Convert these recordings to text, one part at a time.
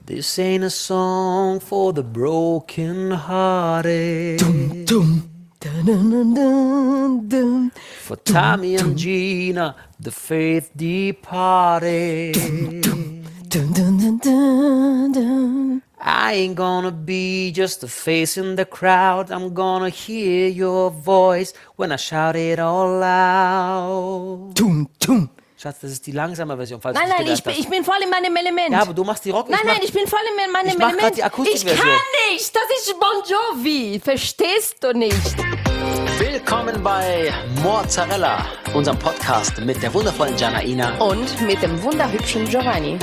This ain't a song for the broken-hearted. Dum, dum. Dun, dun, dun, dun, dun. For Tommy and Gina, the faith departed. Dun, dun, dun, dun, dun. I ain't gonna be just a face in the crowd. I'm gonna hear your voice when I shout it all out. Tum, tum. Schatz, das ist die langsame Version, falls Nein, du nein, nicht ich gedacht bin, ich bin voll in meinem Element. hast. Ja, aber du machst die Rock. Nein, ich bin voll in meinem ich mach Element. grad die Akustikversion. Ich kann nicht, das ist Bon Jovi. Verstehst du nicht? Willkommen bei Mozzarella, unserem Podcast mit der wundervollen Janaina. Und mit dem wunderhübschen Giovanni.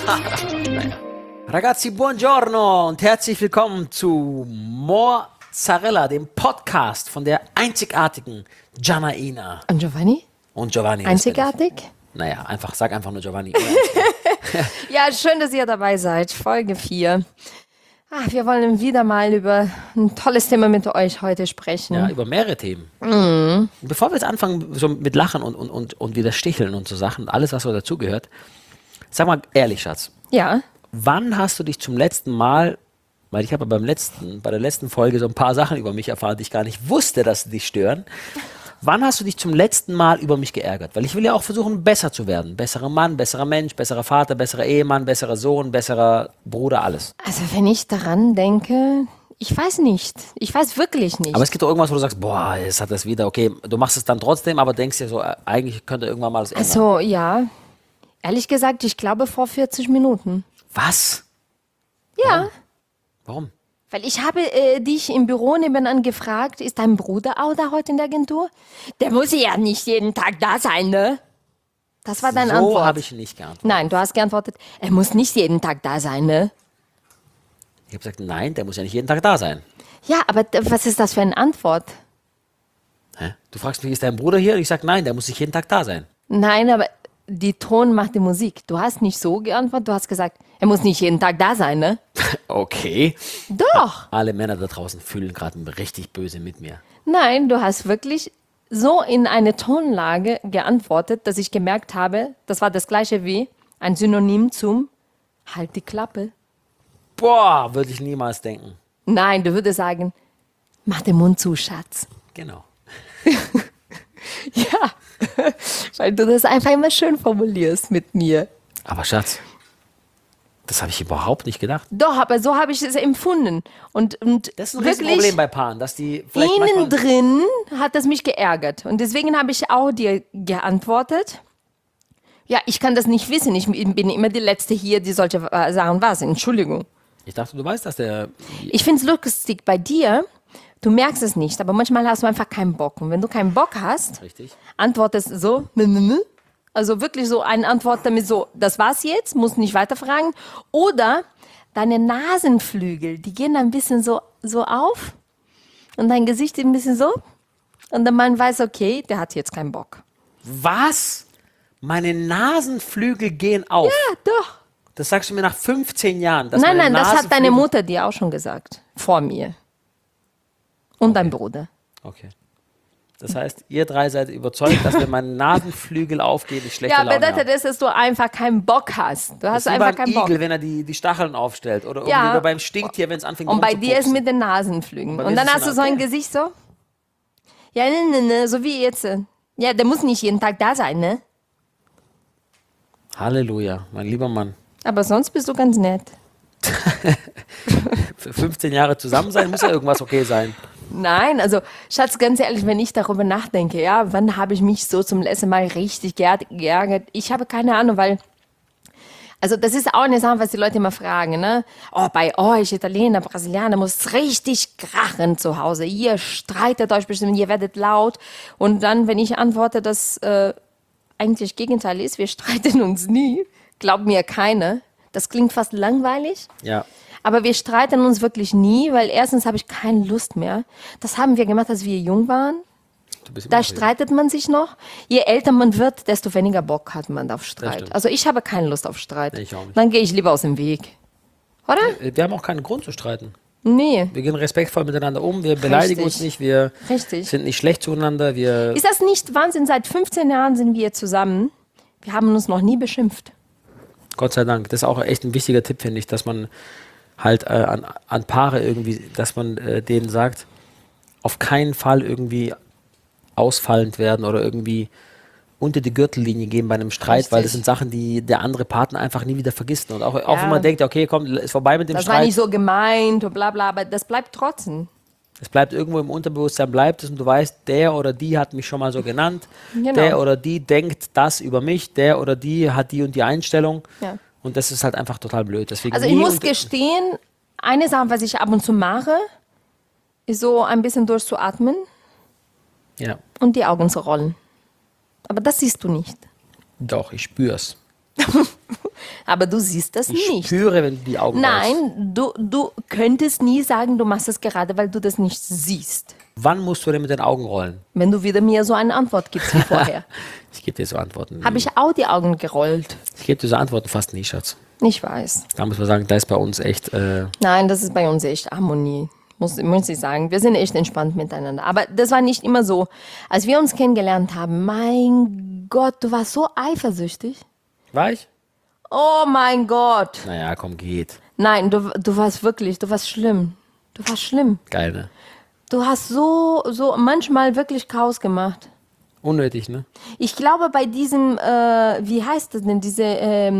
Ragazzi, buongiorno und herzlich willkommen zu Mozzarella, dem Podcast von der einzigartigen Janaina. Und Giovanni? Und Giovanni. Einzigartig? Naja, sag einfach nur Giovanni. Ja, schön, dass ihr dabei seid. Folge 4. Wir wollen wieder mal über ein tolles Thema mit euch heute sprechen. Ja, über mehrere Themen. Und bevor wir jetzt anfangen so mit Lachen und wieder Sticheln und so Sachen, alles, was so dazugehört, sag mal ehrlich, Schatz, Ja. wann hast du dich zum letzten Mal, weil ich habe bei der letzten Folge so ein paar Sachen über mich erfahren, die ich gar nicht wusste, dass sie dich stören. Wann hast du dich zum letzten Mal über mich geärgert? Weil ich will ja auch versuchen, besser zu werden. Besserer Mann, besserer Mensch, besserer Vater, besserer Ehemann, besserer Sohn, besserer Bruder, alles. Also wenn ich daran denke, ich weiß nicht. Ich weiß wirklich nicht. Aber es gibt doch irgendwas, wo du sagst, boah, jetzt hat das wieder, okay, du machst es dann trotzdem, aber denkst dir so, eigentlich könnte irgendwann mal das ändern. Also ja, ehrlich gesagt, ich glaube vor 40 Minuten. Was? Ja, Warum? weil ich habe dich im Büro nebenan gefragt, ist dein Bruder auch da heute in der Agentur? Der muss ja nicht jeden Tag da sein, ne? Das war deine So Antwort. habe ich nicht geantwortet. Nein, du hast geantwortet, er muss nicht jeden Tag da sein, ne? Ich habe gesagt, nein, der muss ja nicht jeden Tag da sein. Ja, aber was ist das für eine Antwort? Hä? Du fragst mich, ist dein Bruder hier? Und ich sage, nein, der muss nicht jeden Tag da sein. Nein, aber die Ton macht die Musik. Du hast nicht so geantwortet, du hast gesagt, er muss nicht jeden Tag da sein, ne? Okay. Doch. Alle Männer da draußen fühlen gerade richtig böse mit mir. Nein, du hast wirklich so in eine Tonlage geantwortet, dass ich gemerkt habe, das war das gleiche wie ein Synonym zum Halt die Klappe. Boah, würde ich niemals denken. Nein, du würdest sagen, mach den Mund zu, Schatz. Genau. Ja, weil du das einfach immer schön formulierst mit mir. Aber Schatz, das habe ich überhaupt nicht gedacht. Doch, aber so habe ich es empfunden. Und Das ist ein wirklich, Riesenproblem bei Paaren, dass die vielleicht innen manchmal... drin hat das mich geärgert. Und deswegen habe ich auch dir geantwortet. Ja, ich kann das nicht wissen. Ich bin immer die Letzte hier, die solche Sachen weiß. Entschuldigung. Ich dachte, du weißt, dass der... Ich finde es lustig bei dir. Du merkst es nicht, aber manchmal hast du einfach keinen Bock. Und wenn du keinen Bock hast, Richtig. antwortest so, also wirklich so eine Antwort damit so, das war's jetzt, musst nicht weiterfragen. Oder deine Nasenflügel, die gehen ein bisschen so auf und dein Gesicht ein bisschen so. Und der Mann weiß, okay, der hat jetzt keinen Bock. Was? Meine Nasenflügel gehen auf? Ja, doch. Das sagst du mir nach 15 Jahren. Dass Nein, meine das hat deine Nasenflügel- Mutter dir auch schon gesagt. Vor mir. Und dein Bruder. Okay. Das heißt, ihr drei seid überzeugt, dass wenn meine Nasenflügel aufgehen, ich schlechte Ja, Laune bedeutet habe. das, dass du einfach keinen Bock hast. Du Das hast ist wie einfach beim keinen Bock. Igel, wenn er die Stacheln aufstellt. Oder Ja. irgendwie beim Stinktier, wenn es anfängt Und bei dir ist rumzupupsen. mit den Nasenflügen. bei Und mir dann ist es hast du ein so ein Appell. Gesicht so. Ja, ne, so wie jetzt. Ja, der muss nicht jeden Tag da sein, ne? Halleluja, mein lieber Mann. Aber sonst bist du ganz nett. Für 15 Jahre zusammen sein, muss ja irgendwas okay sein. Nein, also Schatz, ganz ehrlich, wenn ich darüber nachdenke, ja, wann habe ich mich so zum letzten Mal richtig geärgert? Ich habe keine Ahnung, weil, also das ist auch eine Sache, was die Leute immer fragen, ne? Oh, bei euch, Italiener, Brasilianer, muss es richtig krachen zu Hause. Ihr streitet euch bestimmt, ihr werdet laut. Und dann, wenn ich antworte, dass eigentlich Gegenteil ist, wir streiten uns nie, glaubt mir keiner. Das klingt fast langweilig. Ja. Aber wir streiten uns wirklich nie, weil erstens habe ich keine Lust mehr. Das haben wir gemacht, als wir jung waren. Du bist immer Da noch hier. streitet man sich noch. Je älter man wird, desto weniger Bock hat man auf Streit. stimmt. Also ich habe keine Lust auf Streit. Nee, ich auch nicht. Dann gehe ich lieber aus dem Weg. Oder? Wir haben auch keinen Grund zu streiten. Nee. Wir gehen respektvoll miteinander um, wir beleidigen uns nicht, wir Richtig. sind nicht schlecht zueinander, wir... Ist das nicht Wahnsinn? Seit 15 Jahren sind wir zusammen. Wir haben uns noch nie beschimpft. Gott sei Dank. Das ist auch echt ein wichtiger Tipp, finde ich, dass man halt an Paare irgendwie, dass man denen sagt, auf keinen Fall irgendwie ausfallend werden oder irgendwie unter die Gürtellinie gehen bei einem Streit, Richtig. weil das sind Sachen, die der andere Partner einfach nie wieder vergisst. Und auch wenn Ja. man denkt, okay, komm, ist vorbei mit dem Das war Streit, nicht so gemeint und bla bla, aber das bleibt trotzdem. es bleibt irgendwo im Unterbewusstsein, bleibt es und du weißt, der oder die hat mich schon mal so genannt, Genau. der oder die denkt das über mich, der oder die hat die und die Einstellung Ja. und das ist halt einfach total blöd. Deswegen Also ich nie muss und- gestehen, eine Sache, was ich ab und zu mache, ist so ein bisschen durchzuatmen Ja, und die Augen zu rollen. Aber das siehst du nicht. doch, ich spür's. Aber du siehst das Ich nicht. spüre, wenn du die Augen rollst. Nein, du könntest nie sagen, du machst es gerade, weil du das nicht siehst. Wann musst du denn mit den Augen rollen? Wenn du wieder mir so eine Antwort gibst wie vorher. Ich gebe dir so Antworten. Habe ich auch die Augen gerollt. Ich gebe dir so Antworten fast nie, Schatz. Ich weiß. Da muss man sagen, da ist bei uns echt. Nein, das ist bei uns echt Harmonie. Muss ich sagen. Wir sind echt entspannt miteinander. Aber das war nicht immer so. Als wir uns kennengelernt haben, mein Gott, du warst so eifersüchtig. War ich? Oh mein Gott. Naja, komm, geht. Nein, du warst wirklich, du warst schlimm. Du warst schlimm. Geil, ne? Du hast so manchmal wirklich Chaos gemacht. Unnötig, ne? Ich glaube, bei diesem, wie heißt das denn, diese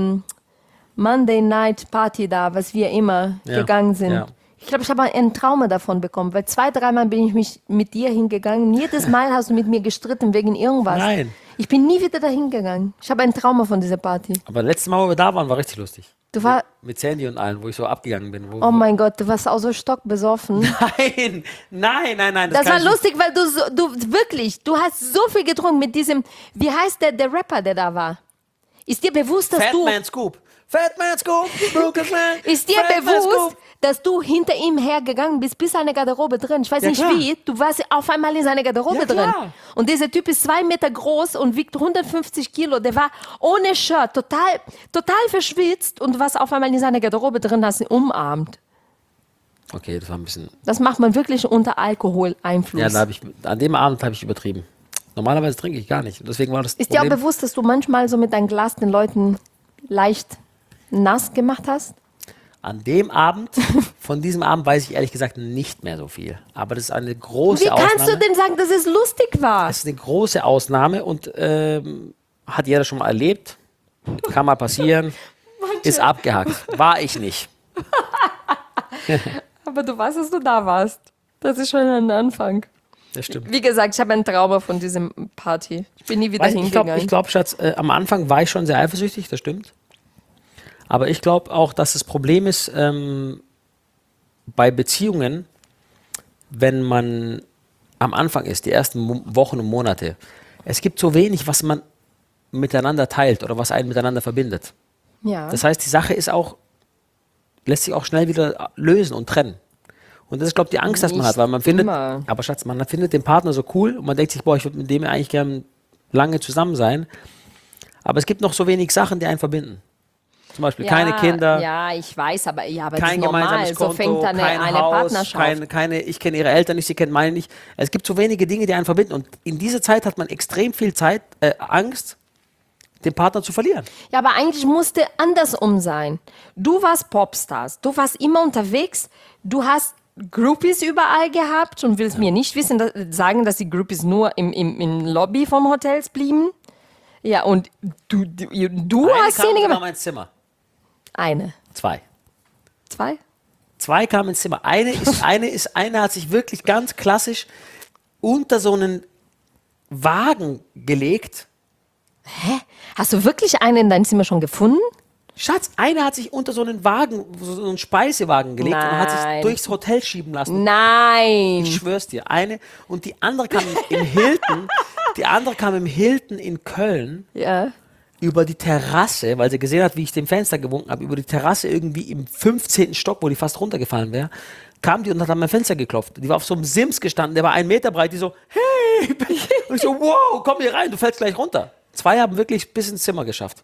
Monday Night Party da, was wir immer Ja, gegangen sind. ja. Ich glaube, ich habe ein Trauma davon bekommen, weil 2, 3 Mal bin ich mit dir hingegangen. Jedes Mal hast du mit mir gestritten wegen irgendwas. Nein. Ich bin nie wieder dahin gegangen. Ich habe ein Trauma von dieser Party. Aber letztes Mal, wo wir da waren, war richtig lustig. Du war, Mit Sandy und allen, wo ich so abgegangen bin. oh mein Gott, du warst auch so stockbesoffen. Nein. Das kann war ich nicht. lustig, weil du wirklich, du hast so viel getrunken mit diesem, wie heißt der Rapper, der da war? Ist dir bewusst, dass du... Fatman Scoop. Fatman Scoop. Lucas Man. Ist dir Fatman bewusst, Scoop. dass du hinter ihm hergegangen bist, bis seine Garderobe drin? Ich weiß Ja, nicht klar. wie, du warst auf einmal in seiner Garderobe Ja, drin. klar. Und dieser Typ ist 2 Meter groß und wiegt 150 Kilo. Der war ohne Shirt, total verschwitzt und du warst auf einmal in seiner Garderobe drin, hast ihn umarmt. Okay, das war ein bisschen. Das macht man wirklich unter Alkoholeinfluss. Ja, an dem Abend habe ich übertrieben. Normalerweise trinke ich gar nicht. Und deswegen war das Ist dir auch Problem. bewusst, dass du manchmal so mit deinem Glas den Leuten leicht nass gemacht hast? An dem Abend, von diesem Abend weiß ich ehrlich gesagt nicht mehr so viel. Aber das ist eine große Wie Ausnahme. kannst du denn sagen, dass es lustig war? Das ist eine große Ausnahme und hat jeder schon mal erlebt. Kann mal passieren. Ist abgehakt. War ich nicht. Aber du weißt, dass du da warst. Das ist schon ein Anfang. Das stimmt. Wie gesagt, ich habe ein Trauma von diesem Party. Ich bin nie wieder Weiß nicht, hingegangen. ich glaube, Schatz, am Anfang war ich schon sehr eifersüchtig, das stimmt. Aber ich glaube auch, dass das Problem ist, bei Beziehungen, wenn man am Anfang ist, die ersten Wochen und Monate, es gibt so wenig, was man miteinander teilt oder was einen miteinander verbindet. Ja. Das heißt, die Sache ist auch, lässt sich auch schnell wieder lösen und trennen. Und das ist, glaube ich, die Angst, dass man Nicht hat, weil man findet, immer. aber Schatz, man findet den Partner so cool und man denkt sich, boah, ich würde mit dem eigentlich gern lange zusammen sein. Aber es gibt noch so wenig Sachen, die einen verbinden. Zum Beispiel keine Kinder, Ja, ich weiß, aber, das kein ist normal. gemeinsames Konto, So fängt kein eine Haus, Partnerschaft. ich kenne ihre Eltern nicht, sie kennen meine nicht. Es gibt so wenige Dinge, die einen verbinden. Und in dieser Zeit hat man extrem viel Angst, den Partner zu verlieren. Ja, aber eigentlich musste andersrum sein. Du warst Popstars, du warst immer unterwegs, du hast Groupies überall gehabt und willst mir nicht sagen, dass die Groupies nur im Lobby vom Hotels blieben. Ja, und du Eine hast kam Szene sogar gemacht. mal ins Zimmer. Eine. 2. 2? 2 kamen ins Zimmer. Eine hat sich wirklich ganz klassisch unter so einen Wagen gelegt. Hast du wirklich eine in deinem Zimmer schon gefunden? Schatz, eine hat sich unter so einen Wagen, so einen Speisewagen gelegt und hat sich Nein. durchs Hotel schieben lassen. Nein. Ich schwör's dir, eine. Und die andere kam im Hilton, in Köln Ja. über die Terrasse, weil sie gesehen hat, wie ich dem Fenster gewunken habe, über die Terrasse irgendwie im 15. Stock, wo die fast runtergefallen wäre, kam die und hat an mein Fenster geklopft. Die war auf so einem Sims gestanden, der war 1 Meter breit, die so, hey! Und ich so, wow, komm hier rein, du fällst gleich runter. 2 haben wirklich bis ins Zimmer geschafft.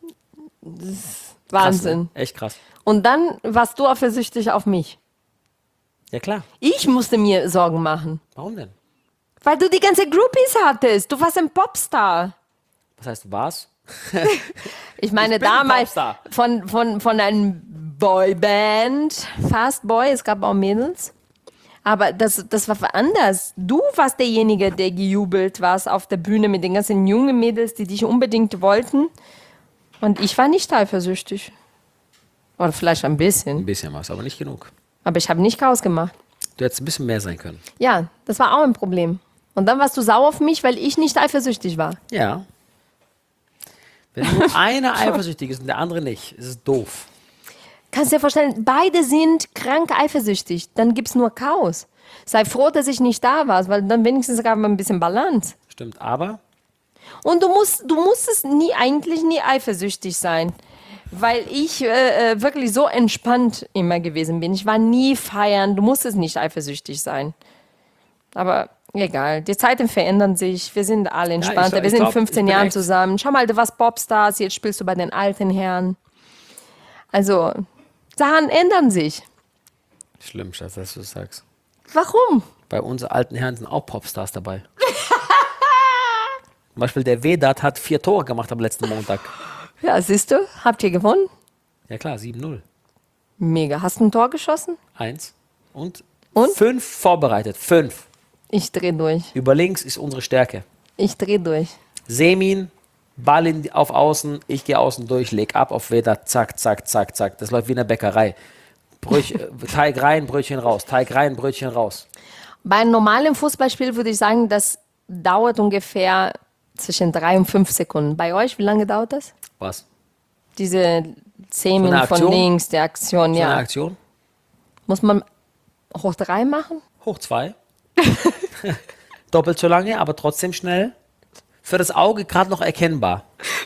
Wahnsinn. Krass, ne? Echt krass. Und dann warst du eifersüchtig auf mich. Ja klar. Ich musste mir Sorgen machen. Warum denn? Weil du die ganze Groupies hattest. Du warst ein Popstar. Was heißt was? Ich meine, Ich bin ein damals Popstar. von einer Boyband, Fast Boy, es gab auch Mädels. Aber das war anders. Du warst derjenige, der gejubelt warst auf der Bühne mit den ganzen jungen Mädels, die dich unbedingt wollten. Und ich war nicht eifersüchtig. Oder vielleicht ein Ein bisschen. bisschen was, aber nicht genug. Aber ich habe nicht Chaos gemacht. Du hättest ein bisschen mehr sein können. Ja, das war auch ein Problem. Und dann warst du sauer auf mich, weil ich nicht eifersüchtig war. Ja. Wenn nur einer eifersüchtig ist und der andere nicht, ist es doof. Kannst dir vorstellen, beide sind krank eifersüchtig. Dann gibt es nur Chaos. Sei froh, dass ich nicht da war, weil dann wenigstens gab es ein bisschen Balance. Stimmt, aber Und du musstest eigentlich nie eifersüchtig sein. Weil ich wirklich so entspannt immer gewesen bin. Ich war nie feiern, du musstest nicht eifersüchtig sein. Aber egal, die Zeiten verändern sich, wir sind alle entspannter, wir sind glaub, 15 ich bin Jahren echt- zusammen. Schau mal, du warst Popstars, jetzt spielst du bei den alten Herren. Also, Sachen ändern sich. schlimm, Schatz, dass du das sagst. Warum? Bei uns alten Herren sind auch Popstars dabei. Zum Beispiel der Vedat hat 4 Tore gemacht am letzten Montag. Ja, siehst du, habt ihr gewonnen? Ja klar, 7-0. Mega. Hast du ein Tor geschossen? 1 und Und? 5 vorbereitet. 5. Ich dreh durch. Über links ist unsere Stärke. Ich dreh durch. Semin, Ball auf Außen, ich gehe außen durch, leg ab auf Vedat, zack, zack, zack, zack. Das läuft wie in der Bäckerei. Teig rein, Brötchen raus. Teig rein, Brötchen raus. Bei einem normalen Fußballspiel würde ich sagen, das dauert ungefähr zwischen 3 und 5 Sekunden. Bei euch, wie lange dauert das? Was? Diese 10 So eine Minuten von Aktion? links, der Aktion, So eine ja. Aktion? Muss man hoch 3 machen? Hoch 2. Doppelt so lange, aber trotzdem schnell. Für das Auge gerade noch erkennbar.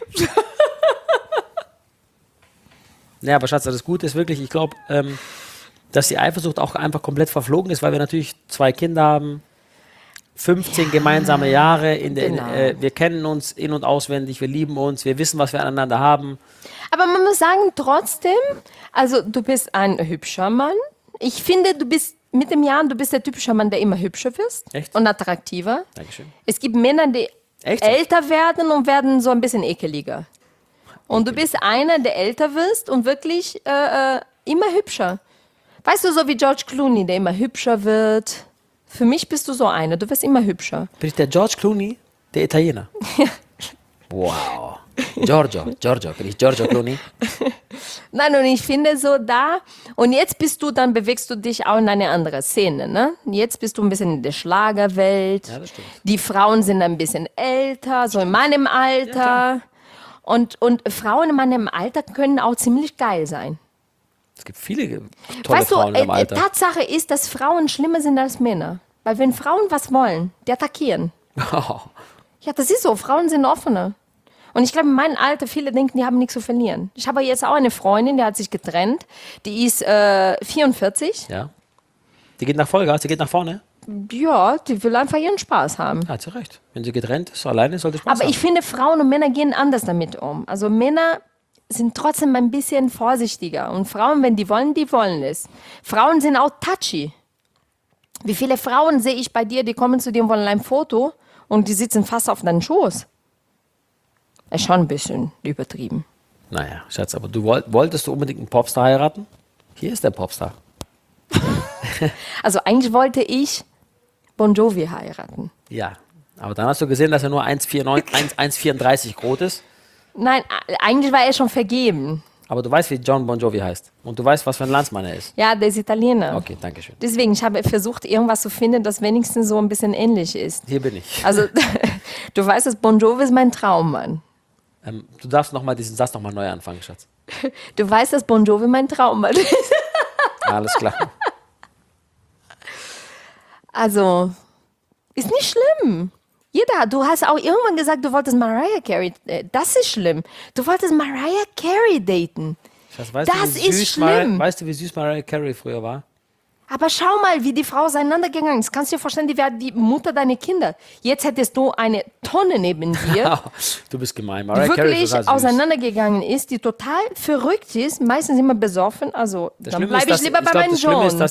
Ja, aber Schatz, das Gute ist wirklich, ich glaube, dass die Eifersucht auch einfach komplett verflogen ist, weil wir natürlich 2 Kinder haben, 15 gemeinsame Jahre, Genau. wir kennen uns in- und auswendig, wir lieben uns, wir wissen, was wir aneinander haben. Aber man muss sagen, trotzdem, also du bist ein hübscher Mann. Ich finde, du bist mit dem Jahren, du bist der typische Mann, der immer hübscher wirst Echt? und attraktiver. Dankeschön. Es gibt Männer, die Echt? älter werden und werden so ein bisschen ekeliger. Und du bist einer, der älter wirst und wirklich immer hübscher. Weißt du, so wie George Clooney, der immer hübscher wird. Für mich bist du so einer, du wirst immer hübscher. Bin ich der George Clooney, der Italiener? Wow. Giorgio, bin ich Giorgio Clooney? Nein, und ich finde so da, und jetzt dann bewegst du dich auch in eine andere Szene, ne? Jetzt bist du ein bisschen in der Schlagerwelt. Ja, das stimmt. Die Frauen sind ein bisschen älter, so in meinem Alter. Und Frauen in meinem Alter können auch ziemlich geil sein. Es gibt viele tolle Weißt du, Frauen im Alter. Tatsache ist, dass Frauen schlimmer sind als Männer. Weil wenn Frauen was wollen, die attackieren. Ja, das ist so. Frauen sind offener. Und ich glaube, in meinem Alter, viele denken, die haben nichts zu verlieren. Ich habe jetzt auch eine Freundin, die hat sich getrennt. Die ist 44. Ja. Die geht nach Vollgas, die geht nach vorne. Ja, die will einfach ihren Spaß haben. Ja, hat sie recht. Wenn sie getrennt ist, alleine sollte Spaß Aber haben. ich finde, Frauen und Männer gehen anders damit um. Also Männer sind trotzdem ein bisschen vorsichtiger. Und Frauen, wenn die wollen es. Frauen sind auch touchy. Wie viele Frauen sehe ich bei dir, die kommen zu dir und wollen ein Foto und die sitzen fast auf deinen Schoß. Ist schon ein bisschen übertrieben. Naja, Schatz, aber wolltest du unbedingt einen Popstar heiraten? Hier ist der Popstar. Also eigentlich wollte ich Bon Jovi heiraten. Ja. Aber dann hast du gesehen, dass er nur 1,34 groß ist. Nein, eigentlich war er schon vergeben. Aber du weißt, wie John Bon Jovi heißt. Und du weißt, was für ein Landsmann er ist. Ja, der ist Italiener. Okay, danke schön. Deswegen, ich habe versucht, irgendwas zu finden, das wenigstens so ein bisschen ähnlich ist. Hier bin ich. Also, du weißt, dass Bon Jovi ist mein Traummann. Du darfst noch mal diesen Satz nochmal neu anfangen, Schatz. Du weißt, dass Bon Jovi mein Traummann ist. Alles klar. Also, ist nicht schlimm. Du hast auch irgendwann gesagt, du wolltest Mariah Carey. Das ist schlimm. Du wolltest Mariah Carey daten. Schatz, weißt Das du, wie ist süß schlimm. Weißt du, wie süß Mariah Carey früher war? Aber schau mal, wie die Frau auseinandergegangen ist. Kannst du dir vorstellen, die wäre die Mutter deiner Kinder. Jetzt hättest du eine Tonne neben dir, Du bist gemein. die Mariah Carey ist wirklich total süß. auseinandergegangen ist, die total verrückt ist, meistens immer besoffen. Also, Das dann Schlimme bleibe ist, ich lieber bei meinem das Schlimme ist, John. dass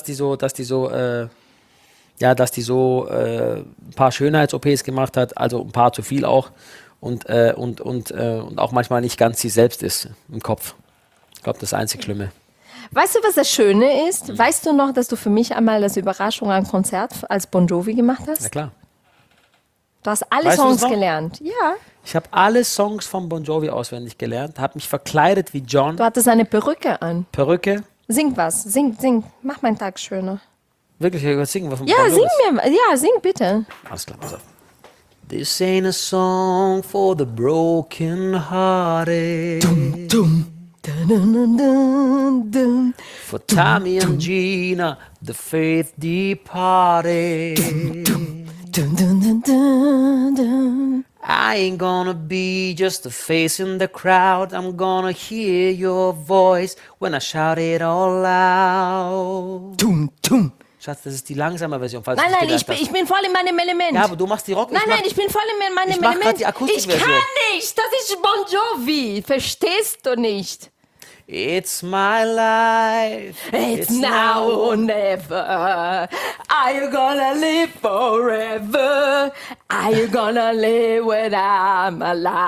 die so ein paar Schönheits-OPs gemacht hat, also ein paar zu viel auch. und auch manchmal nicht ganz sie selbst ist im Kopf. Ich glaube, das ist das einzig Schlimme. Weißt du, was das Schöne ist? Weißt du noch, dass du für mich einmal das Überraschung ein Konzert als Bon Jovi gemacht hast? Na klar. Du hast alle Weißt du Songs das noch? gelernt. Ja. Ich habe alle Songs von Bon Jovi auswendig gelernt, habe mich verkleidet wie John, Du hattest eine Perücke an. Perücke. Sing was. Sing. Mach meinen Tag schöner. Wirklich, ich singen was von Ja, Bon Jovi. sing mir. Ja, sing bitte. Alles klar, pass auf. This ain't a song for the broken hearted. Dun, dun, dun, dun. For Tommy and Gina, the faith departed. Dun, dun, dun, dun, dun. I ain't gonna be just a face in the crowd. I'm gonna hear your voice when I shout it all out. Tum, tum. Schatz, das ist die langsame Version, falls Nein, du nein, nicht ich bin voll in meinem Element. Ja, aber du machst die Rock. Nein, ich bin voll in meinem ich mach Element. grad die Ich Akustikversion. kann nicht. Das ist Bon Jovi. Verstehst du nicht? It's my life. It's now or never. Are you gonna live forever? Are you gonna live when I'm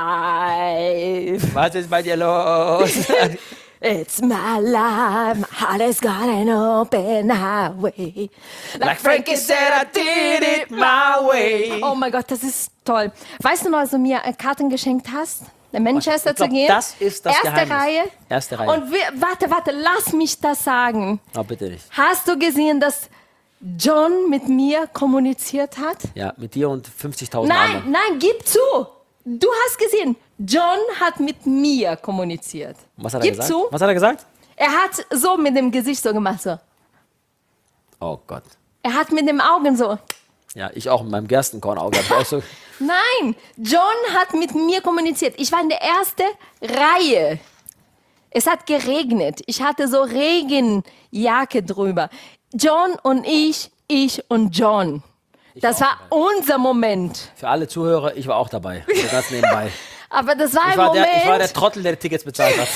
alive? Was ist bei dir los? It's my life, my heart has got an open highway. Like Frankie said, I did it my way. Oh mein Gott, das ist toll. Weißt du noch, als du mir Karten geschenkt hast, in Manchester Ich glaub, zu gehen? das ist das Erste Geheimnis. Reihe. Erste Reihe. Und warte, lass mich das sagen. Oh, bitte nicht. Hast du gesehen, dass John mit mir kommuniziert hat? Ja, mit dir und 50.000 anderen. Nein, gib zu. Du hast gesehen, John hat mit mir kommuniziert. Was hat er Gib gesagt? zu. Was hat er gesagt? Er hat so mit dem Gesicht so gemacht, so. Oh Gott. Er hat mit den Augen so. Ja, ich auch mit meinem Gerstenkornauge. Hab ich auch so. Nein, John hat mit mir kommuniziert. Ich war in der ersten Reihe. Es hat geregnet. Ich hatte so Regenjacke drüber. John und ich und John. Das war unser Moment. Für alle Zuhörer, ich war auch dabei. So ganz nebenbei. Aber das war Ich ein war, Moment. ich war der Trottel, der die Tickets bezahlt hat.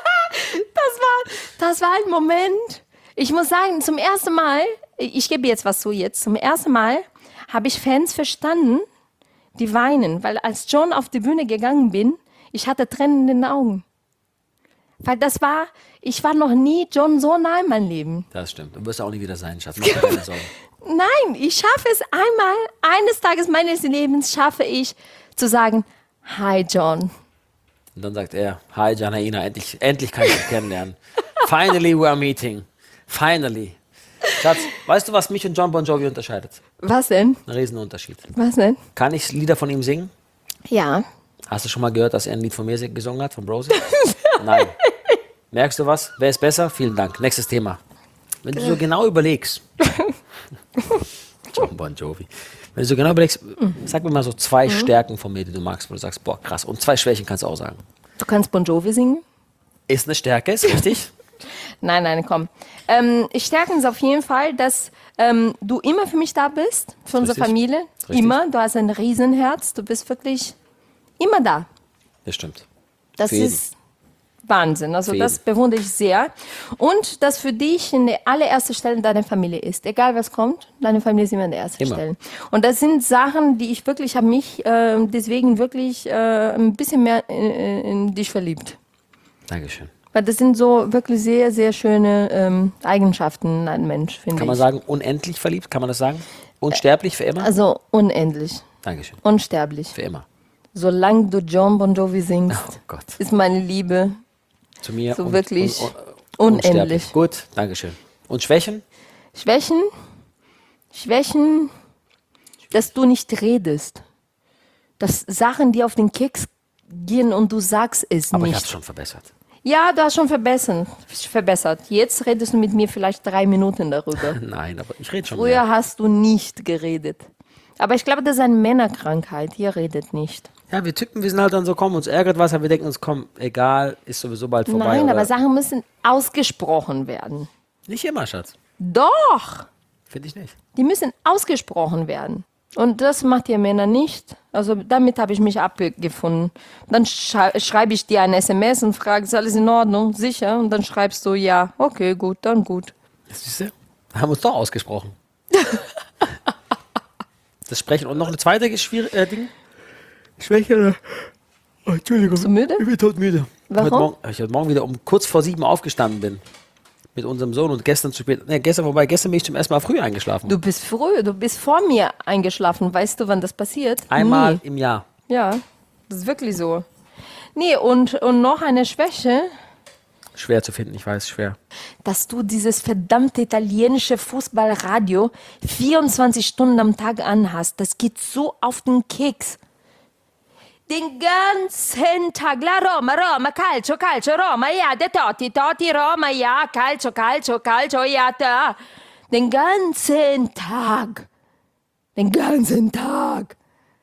Das war ein Moment. Ich muss sagen, zum ersten Mal, ich gebe jetzt was zu jetzt, zum ersten Mal habe ich Fans verstanden, die weinen. Weil als John auf die Bühne gegangen bin, ich hatte Tränen in den Augen. Weil ich war noch nie John so nah in meinem Leben. Das stimmt. Du wirst auch nie wieder sein, Schatz. Mach dir keine Sorgen. Nein, ich schaffe es einmal, eines Tages meines Lebens schaffe ich zu sagen, hi John. Und dann sagt er, hi Janaina, endlich kann ich dich kennenlernen. Finally we are meeting. Finally. Schatz, weißt du, was mich und John Bon Jovi unterscheidet? Was denn? Ein Riesenunterschied. Was denn? Kann ich Lieder von ihm singen? Ja. Hast du schon mal gehört, dass er ein Lied von mir gesungen hat, von Brosi? Nein. Merkst du was? Wer ist besser? Vielen Dank. Nächstes Thema. Wenn du so genau überlegst. John Bon Jovi. Wenn du so genau überlegst, sag mir mal so 2 Stärken von mir, die du magst, wo du sagst, boah, krass. Und 2 Schwächen kannst du auch sagen. Du kannst Bon Jovi singen? Ist eine Stärke, ist richtig? Nein, komm. Stärken ist auf jeden Fall, dass du immer für mich da bist, für unsere Richtig. Familie. Richtig. Immer. Du hast ein Riesenherz. Du bist wirklich immer da. Das stimmt. Das Für jeden. ist Wahnsinn. Also Für das jeden. bewundere ich sehr. Und dass für dich in der allerersten Stelle deine Familie ist. Egal was kommt, deine Familie ist immer an der ersten Immer. Stelle. Und das sind Sachen, die ich wirklich, habe mich deswegen wirklich ein bisschen mehr in dich verliebt. Dankeschön. Weil das sind so wirklich sehr, sehr schöne Eigenschaften in einem Mensch, finde ich. Kann man sagen, unendlich verliebt? Kann man das sagen? Unsterblich für immer? Also unendlich, Dankeschön. unsterblich. Für immer. Solange du John Bon Jovi singst, Oh Gott. ist meine Liebe Zu mir. so wirklich unsterblich. unendlich. Gut, Dankeschön. Und Schwächen? Schwächen, dass du nicht redest. Dass Sachen, die auf den Keks gehen und du sagst es Aber ich nicht. habe es schon verbessert. Ja, du hast schon verbessert. Jetzt redest du mit mir vielleicht 3 Minuten darüber. Nein, aber ich rede schon Früher mehr. hast du nicht geredet. Aber ich glaube, das ist eine Männerkrankheit. Ihr redet nicht. Ja, wir Typen, wir sind halt dann so, komm, uns ärgert was, aber wir denken uns, komm, egal, ist sowieso bald vorbei. Nein, oder? aber Sachen müssen ausgesprochen werden. Nicht immer, Schatz. Doch, Finde ich nicht. die müssen ausgesprochen werden. Und das macht ihr Männer nicht. Also damit habe ich mich abgefunden. Dann schreibe ich dir ein SMS und frage, ist alles in Ordnung? Sicher? Und dann schreibst du, ja, okay, gut, dann gut. Siehst du? Haben wir uns doch ausgesprochen. Das Sprechen. Und noch eine zweite Ding. Schwäche, oder? Oh, Entschuldigung. Bist du müde? Ich bin todmüde. Warum? Ich heute Morgen wieder um kurz vor 7 aufgestanden bin. Mit unserem Sohn und gestern zu spät. Ne, gestern bin ich zum ersten Mal früh eingeschlafen. Du bist vor mir eingeschlafen. Weißt du, wann das passiert? Einmal Nie. im Jahr. Ja, das ist wirklich so. Nee, und noch eine Schwäche, Schwer zu finden, ich weiß, schwer. dass du dieses verdammte italienische Fußballradio 24 Stunden am Tag anhast. Das geht so auf den Keks. Den ganzen Tag, la Roma, Roma, Calcio, Calcio, Roma, ja, der Totti, Totti, Roma, ja, Calcio, Calcio, Calcio, ja, da. Den ganzen Tag. Den ganzen Tag.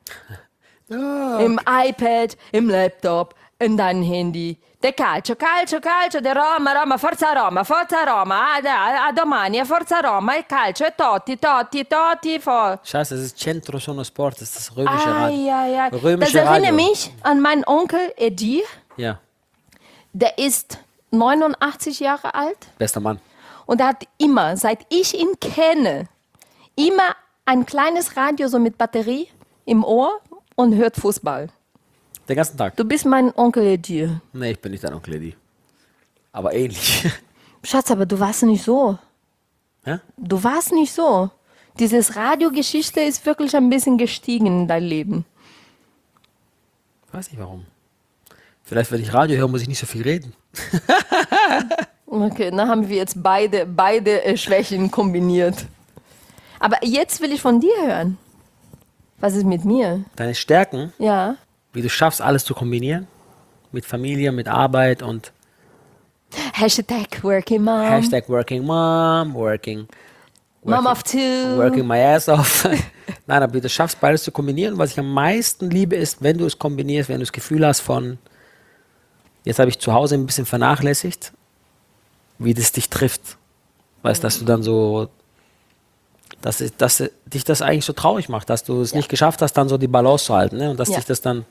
Im iPad, im Laptop, in deinem Handy. Der Calcio, Calcio, Calcio, der Roma, Roma, Forza Roma, a domani, Forza Roma, il Calcio, Totti, Totti, Totti, Scheiße, das ist Centro Sono Sport, das ist das römische Radio. ja. Römische Das erinnert Radio. mich an meinen Onkel Eddie. Ja, Der ist 89 Jahre alt bester Mann. und er hat immer, seit ich ihn kenne, immer ein kleines Radio so mit Batterie im Ohr und hört Fußball. Den ganzen Tag. Du bist mein Onkel Eddie. Nee, ich bin nicht dein Onkel Eddie. Aber ähnlich. Schatz, aber du warst nicht so. Ja? Du warst nicht so. Dieses Radiogeschichte ist wirklich ein bisschen gestiegen in dein Leben. Weiß nicht warum. Vielleicht, wenn ich Radio höre, muss ich nicht so viel reden. Okay, dann haben wir jetzt beide Schwächen kombiniert. Aber jetzt will ich von dir hören. Was ist mit mir? Deine Stärken, Ja. wie du schaffst, alles zu kombinieren. Mit Familie, mit Arbeit und Hashtag Working Mom. Hashtag Working Mom, Working Mom of Two. Working my ass off. Nein, aber du schaffst beides zu kombinieren. Was ich am meisten liebe, ist, wenn du es kombinierst, wenn du das Gefühl hast von, jetzt habe ich zu Hause ein bisschen vernachlässigt, wie das dich trifft. Weißt, dass du dann so, dass dich das eigentlich so traurig macht, dass du es nicht geschafft hast, dann so die Balance zu halten. Ne? Und dass Ja. dich das dann,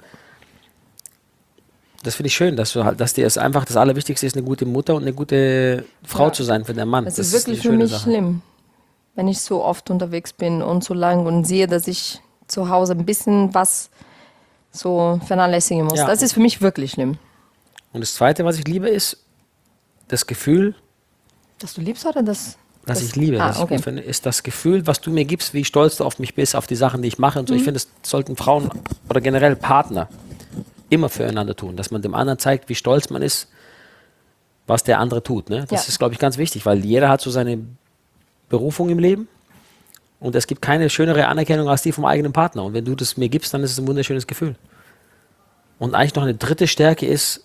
das finde ich schön, dass du halt, dass dir es einfach das Allerwichtigste ist, eine gute Mutter und eine gute Frau zu sein für den Mann. Es ist wirklich für mich schlimm, wenn ich so oft unterwegs bin und so lang und sehe, dass ich zu Hause ein bisschen was so vernachlässigen muss. Ja. Das ist für mich wirklich schlimm. Und das Zweite, was ich liebe, ist das Gefühl, Dass du liebst oder das? was ich liebe, was ich okay. gut finde, ist das Gefühl, was du mir gibst, wie stolz du auf mich bist, auf die Sachen, die ich mache und so. Ich finde, das sollten Frauen oder generell Partner immer füreinander tun, dass man dem anderen zeigt, wie stolz man ist, was der andere tut. Ne? Das Ja. ist, glaube ich, ganz wichtig, weil jeder hat so seine Berufung im Leben und es gibt keine schönere Anerkennung als die vom eigenen Partner. Und wenn du das mir gibst, dann ist es ein wunderschönes Gefühl. Und eigentlich noch eine dritte Stärke ist,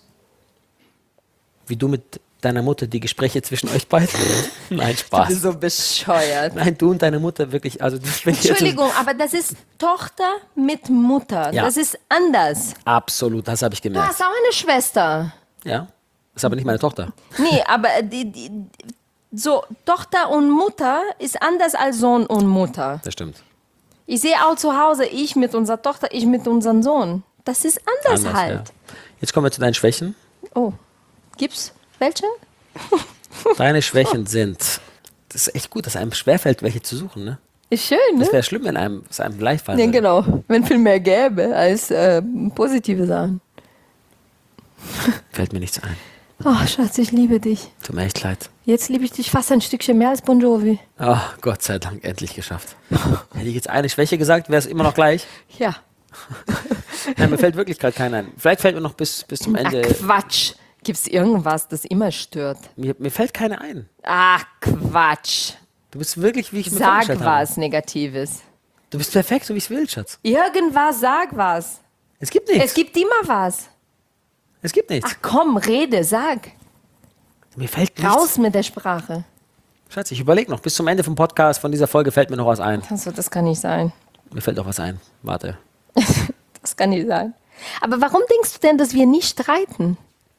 wie du mit deiner Mutter die Gespräche zwischen euch beiden. Nein, Spaß. so bescheuert. Nein, du und deine Mutter wirklich, also das bin ich jetzt- Entschuldigung, aber das ist Tochter mit Mutter. Ja. Das ist anders. Absolut, das habe ich Du gemerkt. hast auch eine Schwester. Ja, ist aber nicht meine Tochter. Nee, aber so Tochter und Mutter ist anders als Sohn und Mutter. Das stimmt. Ich sehe auch zu Hause, ich mit unserer Tochter, ich mit unserem Sohn. Das ist anders halt. Ja. Jetzt kommen wir zu deinen Schwächen. Oh, gibt's welche? Deine Schwächen sind, das ist echt gut, dass einem schwerfällt, welche zu suchen. Ne? Ist schön, ne? Das wäre schlimm, wenn einem es einem leicht fallen Ja, würde. genau. Wenn viel mehr gäbe als positive Sachen. Fällt mir nichts ein. Oh, Schatz, ich liebe dich. Tut mir echt leid. Jetzt liebe ich dich fast ein Stückchen mehr als Bon Jovi. Oh, Gott sei Dank, endlich geschafft. Hätte ich jetzt eine Schwäche gesagt, wäre es immer noch gleich. Ja. Nein, mir fällt wirklich gerade keiner ein. Vielleicht fällt mir noch bis zum Ende. Ach, Quatsch. Gibt's irgendwas, das immer stört? Mir fällt keine ein. Ach, Quatsch. Du bist wirklich, wie ich mir Sag vorgestellt habe. was Negatives. Du bist perfekt, so wie ich es will, Schatz. Irgendwas, sag was. Es gibt nichts. Es gibt immer was. Es gibt nichts. Ach komm, rede, sag. Mir fällt nichts. Raus mit der Sprache. Schatz, ich überlege noch. Bis zum Ende vom Podcast, von dieser Folge, fällt mir noch was ein. Also, das kann nicht sein. Mir fällt noch was ein. Warte. Das kann nicht sein. Aber warum denkst du denn, dass wir nicht streiten?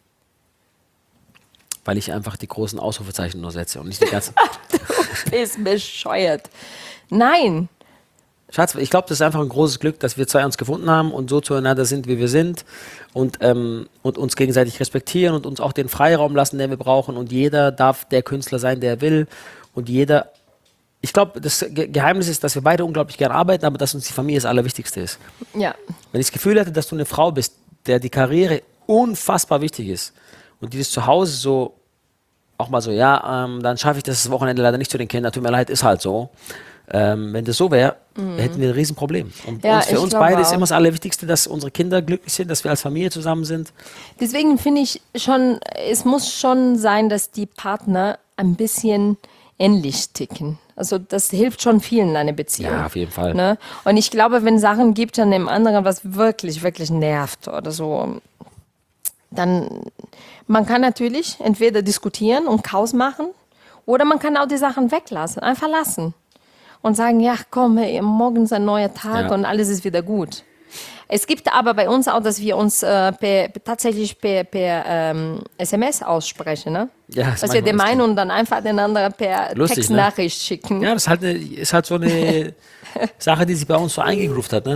Weil ich einfach die großen Ausrufezeichen nur setze und nicht die ganzen. Bist bescheuert. Nein. Schatz, ich glaube, das ist einfach ein großes Glück, dass wir zwei uns gefunden haben und so zueinander sind, wie wir sind und uns gegenseitig respektieren und uns auch den Freiraum lassen, den wir brauchen und jeder darf der Künstler sein, der er will und jeder ich glaube, das Geheimnis ist, dass wir beide unglaublich gern arbeiten, aber dass uns die Familie das Allerwichtigste ist. Ja. Wenn ich das Gefühl hätte, dass du eine Frau bist, der die Karriere unfassbar wichtig ist und die das zu Hause so auch mal so, ja, dann schaffe ich das Wochenende leider nicht zu den Kindern, tut mir leid, ist halt so. Wenn das so wäre, hätten wir ein Riesenproblem. Und Ja, für ich uns glaube beide ist auch. immer das Allerwichtigste, dass unsere Kinder glücklich sind, dass wir als Familie zusammen sind. Deswegen finde ich schon, es muss schon sein, dass die Partner ein bisschen ähnlich ticken. Also das hilft schon vielen in einer Beziehung. Ja, auf jeden Fall. Ne? Und ich glaube, wenn Sachen gibt an dem anderen, was wirklich, wirklich nervt oder so, dann man kann natürlich entweder diskutieren und Chaos machen oder man kann auch die Sachen weglassen, einfach lassen und sagen, ja komm, hey, morgen ist ein neuer Tag Ja. und alles ist wieder gut. Es gibt aber bei uns auch, dass wir uns tatsächlich per SMS aussprechen, ne? Ja, das Was wir manchmal dem ist einen und dann einfach den anderen per Lustig, ne? Textnachricht schicken. Ja, das ist halt so eine Sache, die sich bei uns so eingegroovt hat. Ne?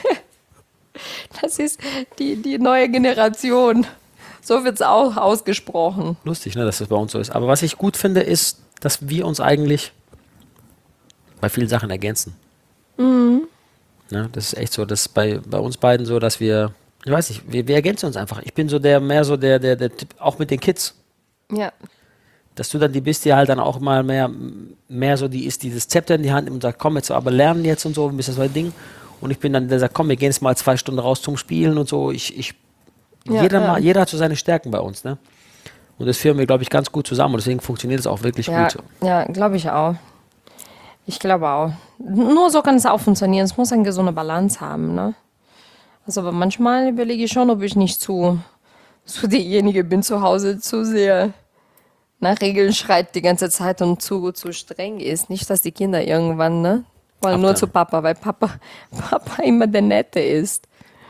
Das ist die neue Generation. So wird es auch ausgesprochen. Lustig, ne, dass das bei uns so ist. Aber was ich gut finde, ist, dass wir uns eigentlich bei vielen Sachen ergänzen. Ne, das ist echt so, das ist bei uns beiden so, dass wir, ich weiß nicht, wir ergänzen uns einfach. Ich bin so der Typ, auch mit den Kids. Ja. Dass du dann die bist, die halt dann auch mal mehr so die ist, die das Zepter in die Hand nimmt und sagt, komm jetzt aber lernen jetzt und so, ein bisschen so ein Ding. Und ich bin dann der sagt, komm, wir gehen jetzt mal 2 Stunden raus zum Spielen und so. Ja, jeder hat so seine Stärken bei uns, ne? Und das führen wir, glaube ich, ganz gut zusammen und deswegen funktioniert es auch wirklich Ja, gut. ja, glaube ich auch. Ich glaube auch. Nur so kann es auch funktionieren. Es muss eine gesunde Balance haben, ne? Also aber manchmal überlege ich schon, ob ich nicht so diejenige bin zu Hause, zu sehr nach Regeln schreit die ganze Zeit und zu streng ist. Nicht, dass die Kinder irgendwann, ne? Wollen nur Abtreiben. zu Papa, weil Papa immer der Nette ist.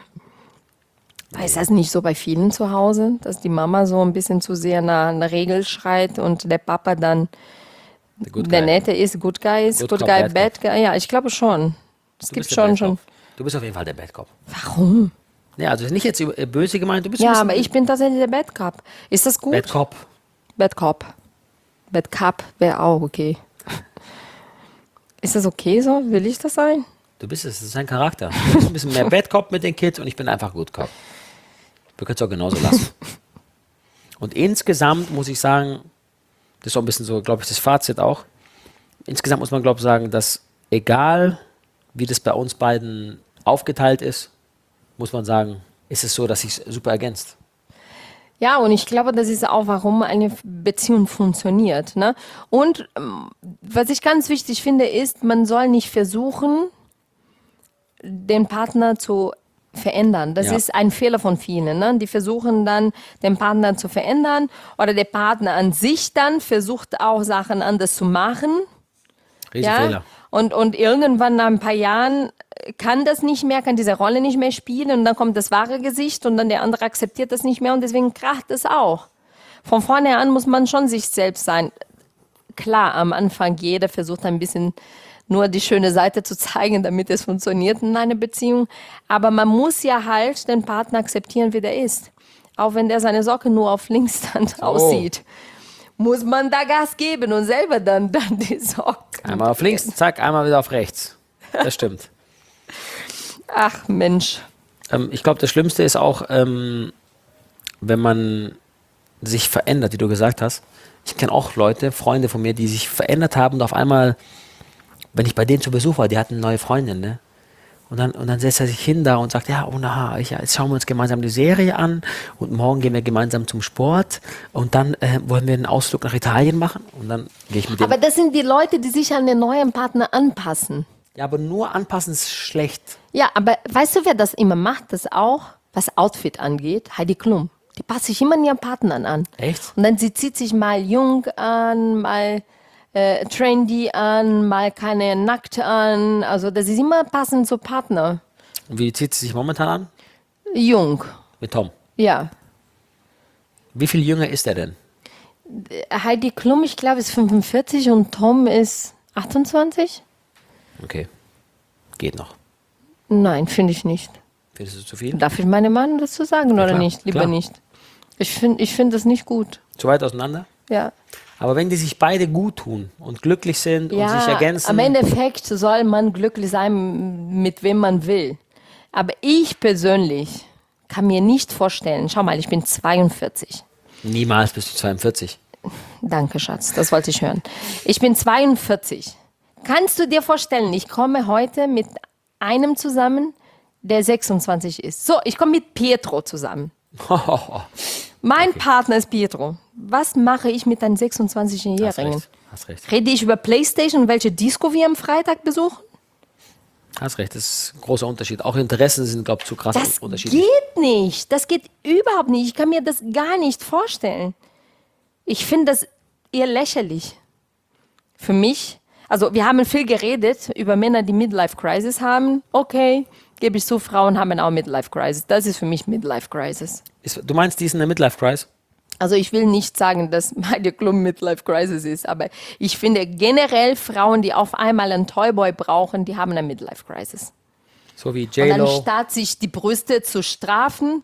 Ist das nicht so bei vielen zu Hause, dass die Mama so ein bisschen zu sehr nach einer Regel schreit und der Papa dann Good der guy. Nette ist, Good Guy ist, Good Good Cop, Guy, Bad Bad Guy? Ja, ich glaube schon. Es Du gibt bist der Bad schon. Cop. Du bist auf jeden Fall der Bad Cop. Warum? Ja, also ist nicht jetzt böse gemeint, du bist ein Ja, bisschen aber ich bin tatsächlich der Bad Cop. Ist das gut? Bad Cop. Bad Cop. Bad Cop wäre auch okay. Ist das okay so? Will ich das sein? Du bist es, das ist ein Charakter. Du bist ein bisschen mehr Bad Cop mit den Kids und ich bin einfach Good Cop. Wir können es auch genauso lassen. Und insgesamt muss ich sagen, das ist so ein bisschen so, glaube ich, das Fazit auch. Insgesamt muss man, glaube ich, sagen, dass egal, wie das bei uns beiden aufgeteilt ist, muss man sagen, ist es so, dass sich super ergänzt. Ja, und ich glaube, das ist auch, warum eine Beziehung funktioniert. Ne? Und was ich ganz wichtig finde, ist, man soll nicht versuchen, den Partner zu verändern. Das Ja. ist ein Fehler von vielen. Ne? Die versuchen dann, den Partner zu verändern oder der Partner an sich dann versucht auch Sachen anders zu machen. Riesenfehler. Und irgendwann nach ein paar Jahren kann das nicht mehr, kann diese Rolle nicht mehr spielen und dann kommt das wahre Gesicht und dann der andere akzeptiert das nicht mehr und deswegen kracht es auch. Von vorne an muss man schon sich selbst sein. Klar, am Anfang jeder versucht ein bisschen nur die schöne Seite zu zeigen, damit es funktioniert in einer Beziehung. Aber man muss ja halt den Partner akzeptieren, wie der ist. Auch wenn der seine Socke nur auf links dann aussieht. Muss man da Gas geben und selber dann die Socken. Einmal auf links, zack, einmal wieder auf rechts. Das stimmt. Ach Mensch. Ich glaube, das Schlimmste ist auch, wenn man sich verändert, wie du gesagt hast. Ich kenne auch Leute, Freunde von mir, die sich verändert haben und auf einmal, wenn ich bei denen zu Besuch war, die hatten eine neue Freundin, ne? Und dann setzt er sich hin da und sagt, ja, jetzt schauen wir uns gemeinsam die Serie an und morgen gehen wir gemeinsam zum Sport und dann wollen wir einen Ausflug nach Italien machen und dann gehe ich mit dem. Aber das sind die Leute, die sich an den neuen Partner anpassen. Ja, aber nur anpassen ist schlecht. Ja, aber weißt du, wer das immer macht? Das auch, was Outfit angeht? Heidi Klum. Die passt sich immer an ihren Partnern an. Echt? Und dann sie zieht sich mal jung an, mal trendy an, mal keine nackt an. Also das ist immer passend zu Partner. Und wie zieht sie sich momentan an? Jung, Mit Tom. ja. Wie viel jünger ist er denn? Heidi Klum, ich glaube, ist 45 und Tom ist 28? Okay. Geht noch. Nein, finde ich nicht. Findest du zu viel? Darf ich meinem Mann das so sagen oder klar, nicht? Lieber klar. nicht. Ich find das nicht gut. Zu weit auseinander? Ja. Aber wenn die sich beide gut tun und glücklich sind und sich ergänzen. am Endeffekt soll man glücklich sein, mit wem man will. Aber ich persönlich kann mir nicht vorstellen, schau mal, ich bin 42. Niemals bist du 42. Danke, Schatz, das wollte ich hören. Ich bin 42. Kannst du dir vorstellen, ich komme heute mit einem zusammen, der 26 ist. So, ich komme mit Pietro zusammen. Mein Partner ist Pietro. Was mache ich mit einem 26-Jährigen? Hast recht. Rede ich über Playstation und welche Disco wir am Freitag besuchen? Hast recht, das ist ein großer Unterschied. Auch Interessen sind, glaube ich, zu krass Das unterschiedlich. geht nicht. Das geht überhaupt nicht. Ich kann mir das gar nicht vorstellen. Ich finde das eher lächerlich. Für mich, also wir haben viel geredet über Männer, die Midlife-Crisis haben. Okay, gebe ich zu, Frauen haben auch Midlife-Crisis. Das ist für mich Midlife-Crisis. Du meinst, die ist in der Midlife-Crisis? Also ich will nicht sagen, dass meine Club Midlife-Crisis ist, aber ich finde generell Frauen, die auf einmal einen Toyboy brauchen, die haben eine Midlife-Crisis. So wie Und J-Lo. anstatt sich die Brüste zu strafen,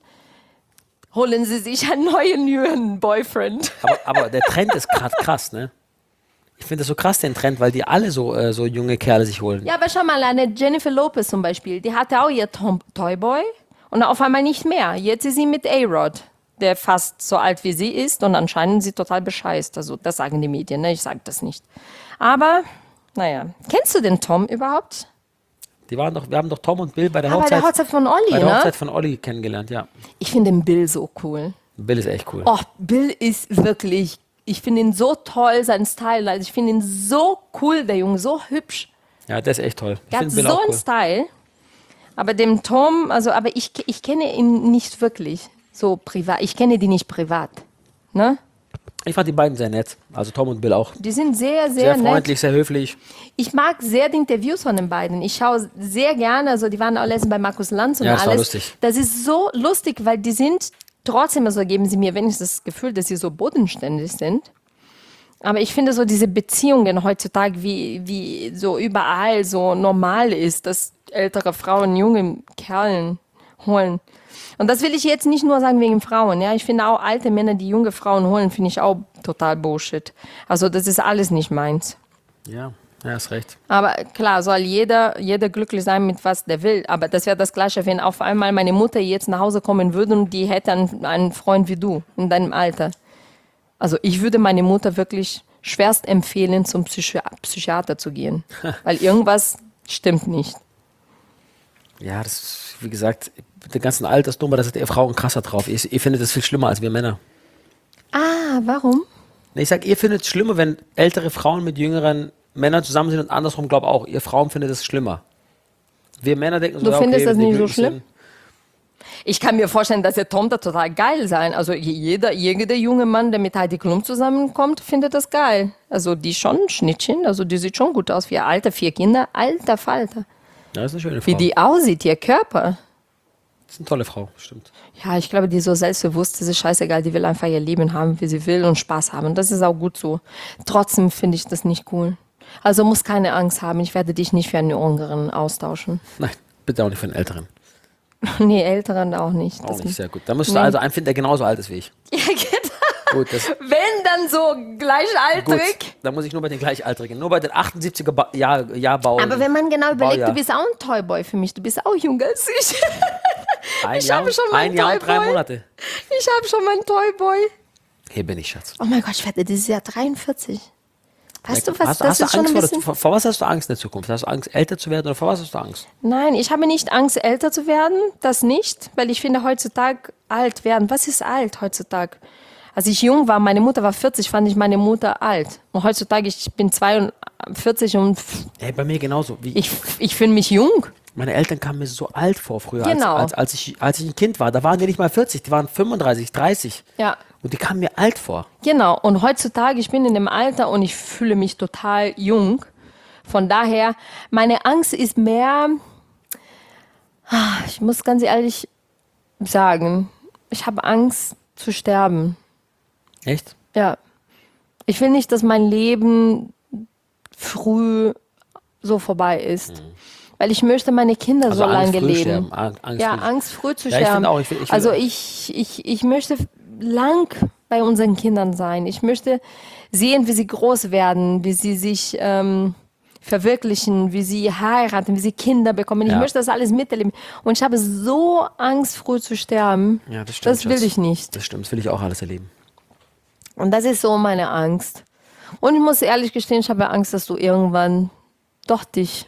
holen sie sich einen neuen jüngeren Boyfriend. Aber der Trend ist gerade krass, ne? Ich finde das so krass, den Trend, weil die alle so junge Kerle sich holen. Ja, aber schau mal, eine Jennifer Lopez zum Beispiel, die hatte auch ihr Toyboy und auf einmal nicht mehr. Jetzt ist sie mit A-Rod, der fast so alt wie sie ist und anscheinend sie total bescheißt. Also das sagen die Medien, ne? Ich sage das nicht. Aber, naja, kennst du den Tom überhaupt? Wir haben doch Tom und Bill bei der Aber bei Hochzeit, der Hochzeit von Olli, bei der ne? Hochzeit von Olli kennengelernt, ja. Ich finde den Bill so cool. Bill ist echt cool. Oh, Bill ist wirklich, ich finde ihn so toll, sein Style. Also ich finde ihn so cool, der Junge, so hübsch. Ja, der ist echt toll. Ich Der hat finde Bill so auch einen cool. Style. Aber dem Tom, also, aber ich kenne ihn nicht wirklich so privat. Ich kenne die nicht privat. Ne? Ich fand die beiden sehr nett. Also Tom und Bill auch. Die sind sehr, Sehr sehr nett. freundlich, sehr höflich. Ich mag sehr die Interviews von den beiden. Ich schaue sehr gerne, also die waren auch letztens bei Markus Lanz und Ja, das war alles. lustig. Das ist so lustig, weil die sind trotzdem, also geben sie mir wenigstens das Gefühl, dass sie so bodenständig sind. Aber ich finde so diese Beziehungen heutzutage, wie so überall so normal ist, dass ältere Frauen junge Kerlen holen. Und das will ich jetzt nicht nur sagen wegen Frauen. Ja, ich finde auch alte Männer, die junge Frauen holen, finde ich auch total Bullshit. Also das ist alles nicht meins. Ja, hast recht. Aber klar, soll jeder glücklich sein mit was der will. Aber das wäre das Gleiche, wenn auf einmal meine Mutter jetzt nach Hause kommen würde und die hätte einen Freund wie du in deinem Alter. Also ich würde meine Mutter wirklich schwerst empfehlen, zum Psychiater zu gehen. Weil irgendwas stimmt nicht. Ja, das ist, wie gesagt, mit der ganzen Altersnummer, da sind ihr Frauen krasser drauf. Ihr findet das viel schlimmer als wir Männer. Ah, warum? Nee, ich sag, ihr findet es schlimmer, wenn ältere Frauen mit jüngeren Männern zusammen sind und andersrum, glaube auch. Ihr Frauen findet es schlimmer. Wir Männer denken so, Du ja, findest okay, das wenn die nicht so glücklich schlimm? sind. Ich kann mir vorstellen, dass der Tom da total geil sein. Also jeder junge Mann, der mit Heidi Klum zusammenkommt, findet das geil. Also die schon ein Schnittchen, also die sieht schon gut aus. 4 Kinder, alter Falter. Ja, das ist eine schöne Frau. Wie die aussieht, ihr Körper. Das ist eine tolle Frau, stimmt. Ja, ich glaube, die ist so selbstbewusst, das ist scheißegal, die will einfach ihr Leben haben, wie sie will und Spaß haben. Das ist auch gut so. Trotzdem finde ich das nicht cool. Also musst keine Angst haben, ich werde dich nicht für einen Jüngeren austauschen. Nein, bitte auch nicht für einen Älteren. Nee, Älteren auch nicht. Auch Das- nicht, sehr gut. Da musst du also einen finden, der genauso alt ist wie ich. Ja, genau. Gut, Wenn dann so gut. gleichaltrig. Da muss ich nur bei den Gleichaltrigen, nur bei den 78er Jahrbauen. Aber wenn man genau überlegt, Baujahr. du bist auch ein Toyboy für mich, du bist auch jünger als ich. ein ich Jahr, habe schon mal ein Jahr und 3 Toyboy. Monate. Ich habe schon meinen Toyboy. Hier bin ich, Schatz. Oh mein Gott, ich werde dieses Jahr 43. Weißt du was, hast, das hast du ist schon Angst ein bisschen... vor was hast du Angst in der Zukunft? Hast du Angst, älter zu werden oder vor was hast du Angst? Nein, ich habe nicht Angst, älter zu werden, das nicht, weil ich finde heutzutage alt werden. Was ist alt heutzutage? Als ich jung war, meine Mutter war 40, fand ich meine Mutter alt. Und heutzutage, ich bin 42 und Ey, bei mir genauso. Wie ich finde mich jung. meine Eltern kamen mir so alt vor früher, Genau. als ich ein Kind war. Da waren die nicht mal 40, die waren 35, 30. Ja, Und die kamen mir alt vor. genau. Und heutzutage, ich bin in dem Alter und ich fühle mich total jung. Von daher, meine Angst ist mehr, ich muss ganz ehrlich sagen, ich habe Angst zu sterben. Echt? Ja. Ich will nicht, dass mein Leben früh so vorbei ist. Weil ich möchte meine Kinder Also so Angst lange früh leben. sterben. Angst Ja, früh. Angst früh zu Ja, ich sterben. finde auch, ich will- also ich möchte lang bei unseren Kindern sein. Ich möchte sehen, wie sie groß werden, wie sie sich verwirklichen, wie sie heiraten, wie sie Kinder bekommen. Ich Ja. möchte das alles miterleben. Und ich habe so Angst, früh zu sterben. Ja, das stimmt. Das will Schatz. ich nicht. Das stimmt, das will ich auch alles erleben. Und das ist so meine Angst. Und ich muss ehrlich gestehen, ich habe Angst, dass du irgendwann doch dich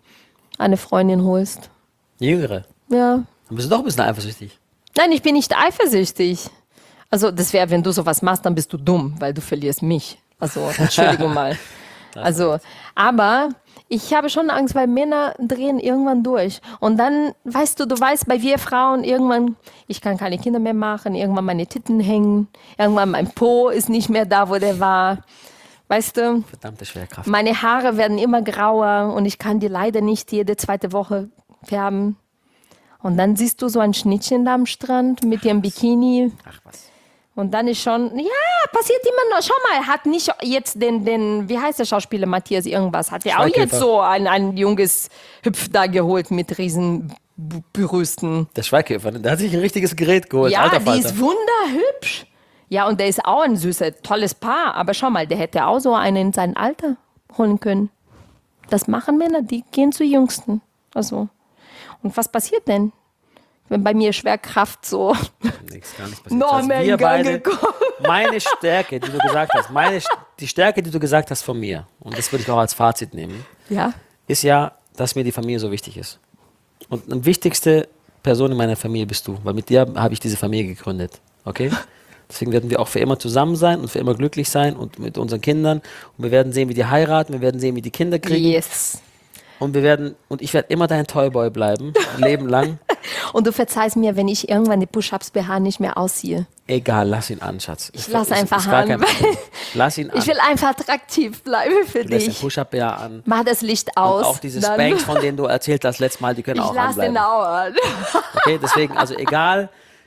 eine Freundin holst. Jüngere. Ja. Dann bist du doch ein bisschen eifersüchtig. Nein, ich bin nicht eifersüchtig. Also das wäre, wenn du sowas machst, dann bist du dumm, weil du verlierst mich. Also Entschuldigung mal. Also, aber ich habe schon Angst, weil Männer drehen irgendwann durch. Und dann, du weißt, bei wir Frauen irgendwann, ich kann keine Kinder mehr machen, irgendwann meine Titten hängen, irgendwann mein Po ist nicht mehr da, wo der war. Weißt du, Verdammte Schwerkraft. meine Haare werden immer grauer und ich kann die leider nicht jede zweite Woche färben. Und dann siehst du so ein Schnittchen da am Strand mit ihrem Bikini. Ach was. Und dann ist schon, ja, passiert immer noch. Schau mal, hat nicht jetzt wie heißt der Schauspieler Matthias irgendwas, hat der auch Schweighöfer. jetzt so ein junges Hüpf da geholt mit riesen Brüsten. Der Schweighöfer, der hat sich ein richtiges Gerät geholt. Ja, Alter die Falter. ist wunderhübsch. Ja, und der ist auch ein süßer, tolles Paar. Aber schau mal, der hätte auch so einen in sein Alter holen können. Das machen Männer, die gehen zu Jüngsten. Also. Und was passiert denn, wenn bei mir Schwerkraft so Nichts, gar nicht passiert. noch Also mehr wir in Gang beide, gekommen? meine Stärke, die du gesagt hast, die Stärke, die du gesagt hast von mir, und das würde ich auch als Fazit nehmen, Ja, ist ja, dass mir die Familie so wichtig ist. Und die wichtigste Person in meiner Familie bist du, weil mit dir habe ich diese Familie gegründet. Okay? Deswegen werden wir auch für immer zusammen sein und für immer glücklich sein und mit unseren Kindern. Und wir werden sehen, wie die heiraten, wir werden sehen, wie die Kinder kriegen. yes. Und ich werde immer dein Toyboy bleiben, ein Leben lang. Und du verzeihst mir, wenn ich irgendwann die Push-Ups-BH nicht mehr ausziehe. Egal, lass ihn an, Schatz. Ich lass einfach gar kein an. Problem. Lass ihn an. Ich will einfach attraktiv bleiben für Du lässt den dich. Push-Up-BH an. Mach das Licht aus. Und auch diese dann- Spanks, von denen du erzählt hast letztes Mal, die können Ich auch lass den anbleiben. auch an. Okay, deswegen, also egal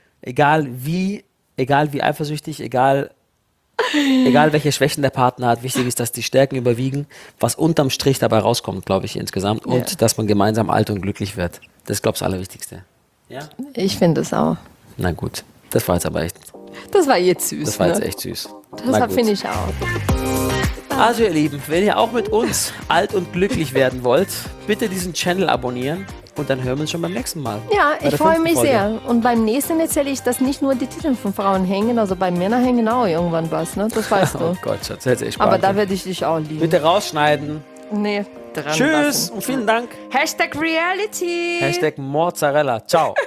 wie eifersüchtig, egal welche Schwächen der Partner hat, wichtig ist, dass die Stärken überwiegen, was unterm Strich dabei rauskommt, glaube ich, insgesamt. Und Ja. dass man gemeinsam alt und glücklich wird. Das ist, glaube ich, das Allerwichtigste. Ja? Ich finde es auch. Na gut, das war jetzt aber echt, Das war jetzt süß. das war jetzt ne? echt süß. Na Das gut. finde ich auch. Also ihr Lieben, wenn ihr auch mit uns alt und glücklich werden wollt, bitte diesen Channel abonnieren und dann hören wir uns schon beim nächsten Mal. Ja, Bei ich der freue 5. mich Folge. sehr. Und beim nächsten erzähle ich, dass nicht nur die Titel von Frauen hängen, also bei Männern hängen auch irgendwann was, ne? Das weißt Oh du. Gott, Schatz, hätte ich Aber da sparen werde ich dich auch lieben. können. Bitte rausschneiden. Nee, dran Tschüss lassen. und vielen Dank. Hashtag Reality. Hashtag Mozzarella. Ciao.